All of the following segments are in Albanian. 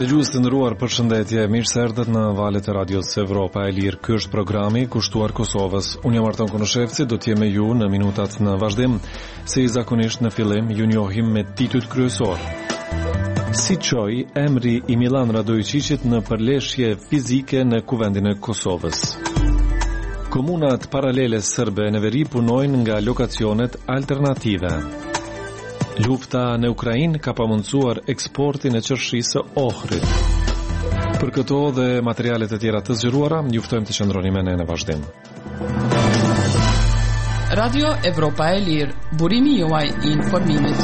Dëgjues të nderuar, përshëndetje, mirë se erdhët në valët e radios Evropa e Lirë. Ky është programi kushtuar Kosovës. Unë jam Arton Konoshevci, do të jem me ju në minutat në vazhdim. Si zakonisht në fillim, ju njohim me titujt kryesor. Si çoi emri i Milan Radojčićit në përleshje fizike në kuvendin e Kosovës. Komunat paralele serbe në veri punojnë nga lokacionet alternative. Lufta në Ukrainë ka pamundsuar eksportin e qershisë së Ohrit. Për këto dhe materialet e tjera të zgjeruara, ju ftojmë të qëndroni me ne në vazhdim. Radio Evropa e Lirë, burimi juaj i informimit.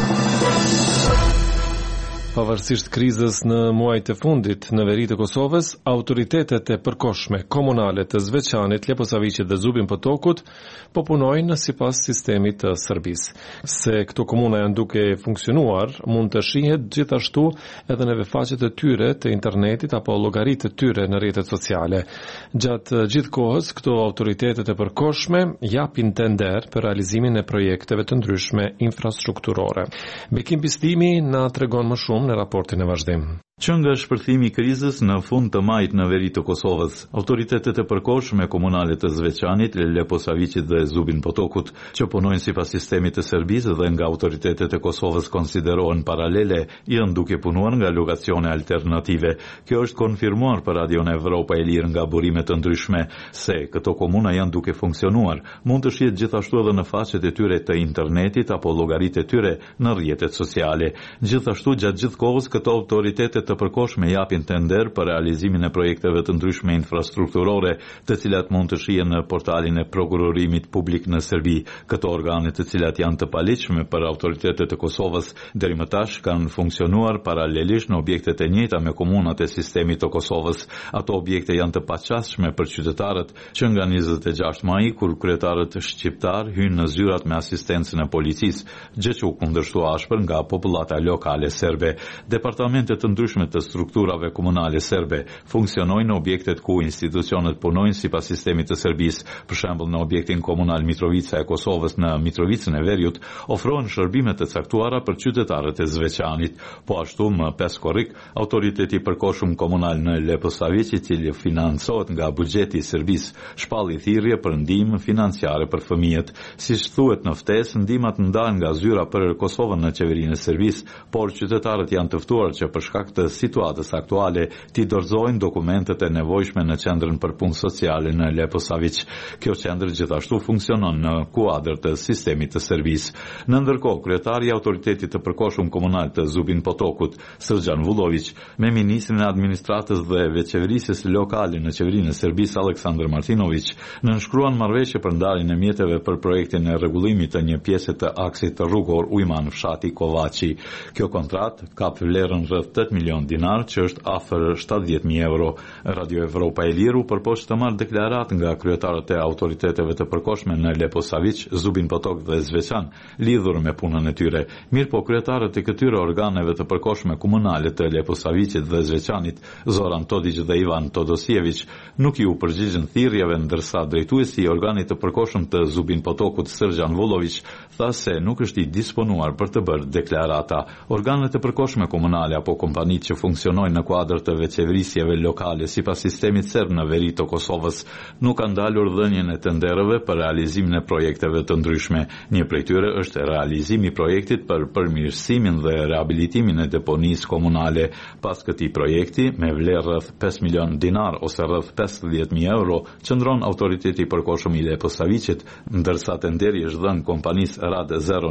Pavarësisht krizës në muajt e fundit në veri të Kosovës, autoritetet e përkohshme komunale të Zveçanit, Leposaviqit dhe Zubin Potokut po punojnë sipas sistemit të Serbisë. Se këto komuna janë duke funksionuar, mund të shihet gjithashtu edhe në faqet e tyre të internetit apo llogaritë të tyre në rrjetet sociale. Gjatë gjithë kohës, këto autoritetet e përkohshme japin tender për realizimin e projekteve të ndryshme infrastrukturore. Bekim Bislimi na tregon më shumë në raportin e vazhdim. Që nga shpërthimi i krizës në fund të majit në veri të Kosovës, autoritetet e përkohshme komunale të Zveçanit, Leposaviqit dhe Zubin Potokut, që punojnë sipas sistemit të Serbisë dhe nga autoritetet e Kosovës konsiderohen paralele, janë duke punuar nga lokacione alternative. Kjo është konfirmuar për Radion Evropa e Lirë nga burime të ndryshme se këto komuna janë duke funksionuar. Mund të shihet gjithashtu edhe në faqet e tyre të internetit apo llogaritë e tyre në rrjetet sociale. Gjithashtu, gjatë gjithë kohës këto autoritetet të përkohshme japin tender për realizimin e projekteve të ndryshme infrastrukturore, të cilat mund të shihen në portalin e prokurorimit publik në Serbi. Këto organe të cilat janë të paligjshme për autoritetet e Kosovës, deri më tash kanë funksionuar paralelisht në objektet e njëjta me komunat e sistemit të Kosovës. Ato objekte janë të paqasshme për qytetarët që nga 26 maj, kur kryetarët shqiptar hynë në zyrat me asistencën e policisë, gjë që u kundërshtua ashpër nga popullata lokale serbe. Departamentet të ndryshme të strukturave komunale serbe funksionojnë në objektet ku institucionet punojnë sipas sistemit të Serbisë. Për shembull, në objektin komunal Mitrovica e Kosovës në Mitrovicën e Veriut ofrohen shërbime të caktuara për qytetarët e Zveçanit. Po ashtu, më 5 korrik, autoriteti i përkohshëm komunal në Leposaviq, i cili financohet nga buxheti i Serbisë, shpalli thirrje për ndihmë financiare për fëmijët. Siç thuhet në ftesë, ndihmat ndahen nga zyra për Kosovën në qeverinë e Serbisë, por qytetarët janë të ftuar që për shkak të situatës aktuale t'i dorëzojnë dokumentet e nevojshme në qendrën për punë sociale në Leposaviq. Kjo qendër gjithashtu funksionon në kuadër të sistemit të Serbisë. Në ndërkohë, kryetari i autoritetit të përkohshëm komunal të Zubin Potokut, Srđan Vullović, me ministrin e administratës dhe veçeverisjes lokale në qeverinë e Serbisë, Aleksandar Martinović, nënshkruan marrëveshje për ndarjen e mjeteve për projektin e rregullimit të një pjese të aksit të rrugor Ujman fshati Kovaçi. Kjo kontratë ka vlerën rreth 8 milion dinar, që është afër 70.000 euro. Radio Evropa e Lirë përpoq të marrë deklarat nga kryetarët e autoriteteve të përkohshme në Leposaviq, Zubin Potok dhe Zveçan, lidhur me punën e tyre. Mirë po, kryetarët e këtyre organeve të përkohshme komunale të Leposaviqit dhe Zveçanit, Zoran Todić dhe Ivan Todosjević, nuk ju përgjigjen thirrjeve, ndërsa drejtuesi i organit të përkohshëm të Zubin Potokut, Srđan Vullović, tha se nuk është i disponuar për të bërë deklarata. Organet e përkohshme komunale apo kompanitë që funksionojnë në kuadër të veçeverisjeve lokale sipas sistemit serb në veri të Kosovës nuk kanë ndalur dhënien e tenderëve për realizimin e projekteve të ndryshme. Një prej tyre është realizimi i projektit për përmirësimin dhe rehabilitimin e deponisë komunale. Pas këtij projekti, me vlerë rreth 5 milion dinar ose rreth 50.000 euro, qëndron autoriteti i përkohshëm i Leposaviqit, ndërsa tenderi është dhënë kompanisë Rad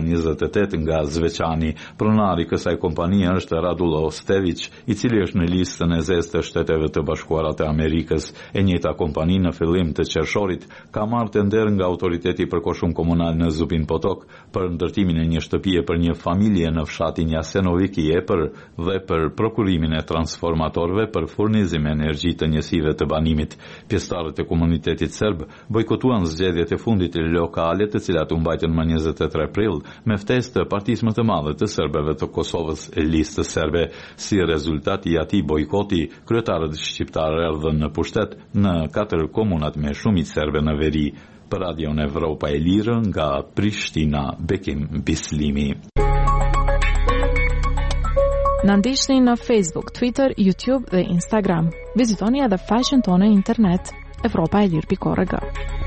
028 nga Zveçani. Pronari i kësaj kompanie është Radulo Stević, i cili është në listën e zezë të Shteteve të Bashkuara të Amerikës. E njëjta kompani në fillim të qershorit ka marrë tender nga autoriteti i përkohshëm komunal në Zubin Potok për ndërtimin e një shtëpie për një familje në fshatin Jasenovic i Epër dhe për prokurimin e transformatorëve për furnizim energji të njësive të banimit. Pjesëtarët e komunitetit serb bojkotuan zgjedhjet e fundit lokale, të cilat u mbajtën më 23 prill me ftesë të partisë më të madhe të serbëve të Kosovës, Listës Serbe. Si rezultat i atij bojkoti, kryetarët shqiptarë erdhën në pushtet në 4 komunat me shumicë serbe në veri. Për Radion Evropa e Lirë nga Prishtina, Bekim Bislimi. Na ndiqni në Facebook, Twitter, YouTube dhe Instagram. Vizitoni edhe faqen tonë internet evropaelir.org.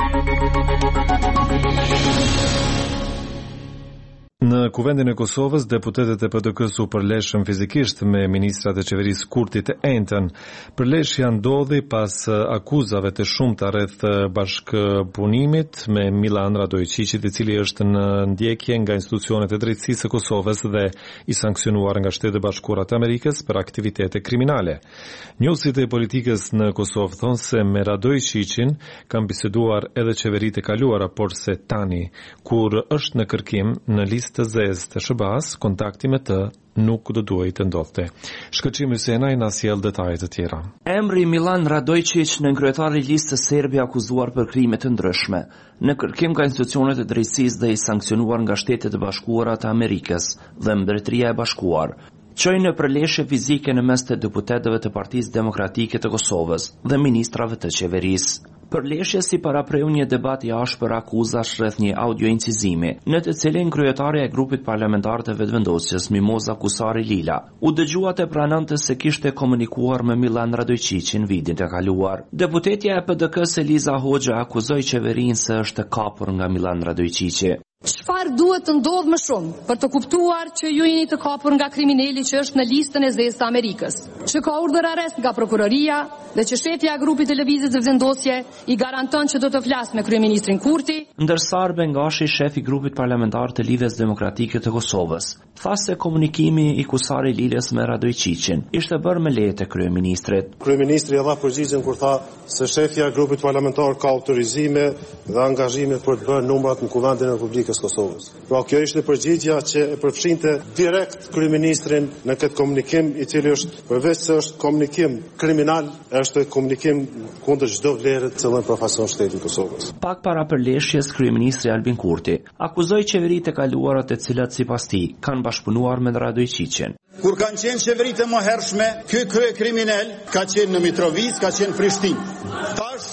Në Kuvendin e Kosovës, deputetët e PDK-s u përleshën fizikisht me ministrat e qeverisë Kurti të Enjtën. Përleshja ndodhi pas akuzave të shumta rreth bashkëpunimit me Milan Radojčićit, i cili është në ndjekje nga institucionet e drejtësisë së Kosovës dhe i sankcionuar nga Shtetet e Bashkuara të Amerikës për aktivitete kriminale. Njohësit e politikës në Kosovë thonë se me Radojčićin kanë biseduar edhe qeveritë e kaluara, por se tani, kur është në kërkim në listë të zezë të SBA-s, kontakti me të nuk do duhet të ndodhte. Shkëlqim Hysenaj na sjell detajet të tjera. Emri Milan Radojčić në kryetari i listës serbe akuzuar për krime të ndryshme, në kërkim nga institucionet e drejtësisë dhe i sankcionuar nga Shtetet e Bashkuara të Amerikës dhe Mbretëria e Bashkuar, çoi në përleshje fizike në mes të deputetëve të Partisë Demokratike të Kosovës dhe ministrave të qeverisë. Përleshja si parapreu një debat i ashpër akuzash rreth një audio incizimi, në të cilin kryetaria e grupit parlamentar të vetëvendosjes Mimoza Kusari Lila u dëgjua të pranonte se kishte komunikuar me Milan Radojčićin vitin e kaluar. Deputetja e PDK-s Eliza Hoxha akuzoi qeverinë se është e kapur nga Milan Radojčići. Çfarë duhet të ndodhë më shumë për të kuptuar që ju jeni të kapur nga kriminali që është në listën e zezë të Amerikës, që ka urdhër arrest nga prokuroria dhe që shefja e grupit të lëvizjes së vendosje i garanton që do të flasë me kryeministrin Kurti. Ndërsa Arben Gashi, shef i grupit parlamentar të Lidhjes Demokratike të Kosovës, tha se komunikimi i Kusari Lilës me Radojčićin ishte bërë me leje të kryeministrit. Kryeministri e dha përgjigjen kur tha se shefja e grupit parlamentar ka autorizime dhe angazhime për të bërë numrat në Kuvendin e Republikës Kosovës. Pra kjo ishte përgjigja që e përfshinte direkt kryeministrin në këtë komunikim, i cili është përveç se është komunikim kriminal, është komunikim kundër çdo vlere të cilën përfaqëson shteti i Kosovës. Pak para përleshjes, kryeministri Albin Kurti akuzoi qeveritë e kaluara të cilat sipas tij kanë bashkëpunuar me Radojčićin. Kur kanë qenë qeveritë e mëhershme, ky krye kriminal ka qenë në Mitrovic, ka qenë në Prishtinë. Tash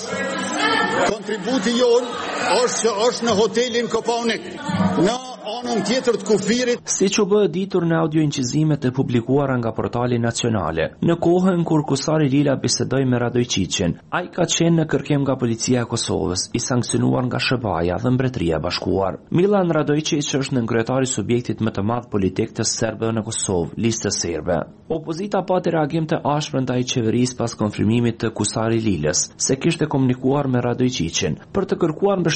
kontributi jonë është në hotelin Kopaonik, në anën tjetër të kufirit. Siç u bë ditur në audio incizimet e publikuara nga portali nacionale, në kohën kur Kusari Lila bisedoi me Radojčićin, ai ka qenë në kërkim nga policia e Kosovës, i sankcionuar nga SBA-ja dhe Mbretëria e Bashkuar. Milan Radojčić është nënkryetari i subjektit më të madh politik të serbëve në Kosovë, lista serbe. Opozita pati reagim të ashpër ndaj qeverisë pas konfirmimit të Kusari Lilës se kishte komunikuar me Radojčićin për të kërkuar